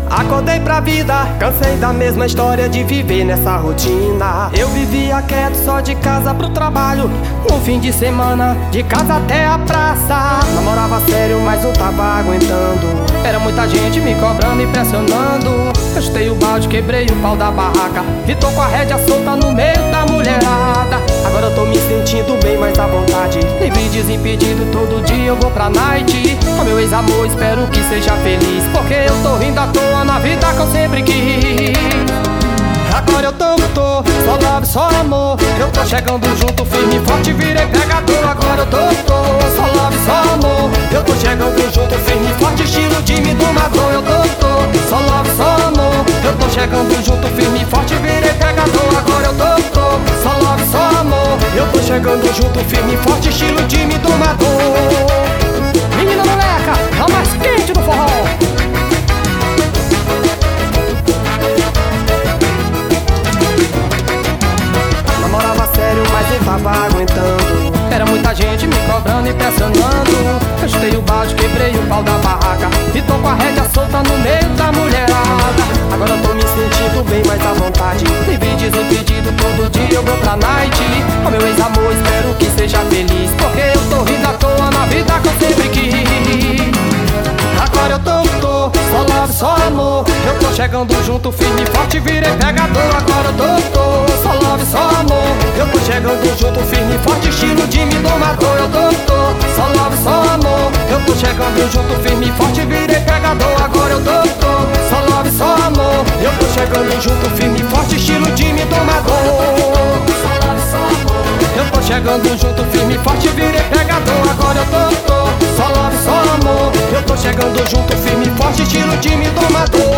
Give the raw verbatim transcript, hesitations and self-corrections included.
Acordei pra vida, cansei da mesma história de viver nessa rotina. Eu vivia quieto, só de casa pro trabalho, um fim de semana, de casa até a praça. Namorava sério, mas não tava aguentando. Era muita gente me cobrando e pressionando. Eu chutei o balde, quebrei o pau da barraca e tô com a rédea solta no meio da mulherada. Agora eu tô me sentindo bem mais à vontade, livre e desimpedido, todo dia eu vou pra night. Ó meu ex-amor, espero que seja feliz, porque eu tô rindo à toa na vida que eu sempre quis. Agora eu tô, tô, só love, só amor. Eu tô chegando junto, firme e forte, virei pegador. Agora eu tô, tô, só love, só amor. Eu tô chegando junto, firme e forte, estilo de me domador. Eu tô, tô, só love, só amor. Eu tô chegando junto, firme e forte, virei pegador. Agora eu tô, tô, só love, só amor. Eu tô chegando junto, firme e forte, estilo de me domador. Menina moleca, é o mais quente do forró. Mas eu tava aguentando. Era muita gente me cobrando e pressionando. Eu chutei o balde, quebrei o pau da barraca e tô com a rédea solta no meio da mulherada. Agora eu tô me sentindo bem mais à vontade, livre e desimpedido, todo dia eu vou pra night. Ó meu ex-amor, espero que seja feliz, porque eu tô rindo à toa na vida que eu sempre quis. Agora eu tô, tô, só love, só amor. Eu tô chegando junto, firme e forte, virei pegador. Agora eu tô, tô, só love, só amor. Eu tô chegando junto, firme e forte, estilo de me domador. Eu tô, tô, só love, só amor. Eu tô chegando junto, firme e forte, virei pegador. Agora eu tô, tô, só love, só amor. Eu tô chegando junto, firme e forte, estilo de me domador. Só love, só amor. Eu tô chegando junto, firme e forte, virei pegador. Agora eu tô, tô, só love, só amor. Eu tô chegando junto, firme e forte, estilo de me domador.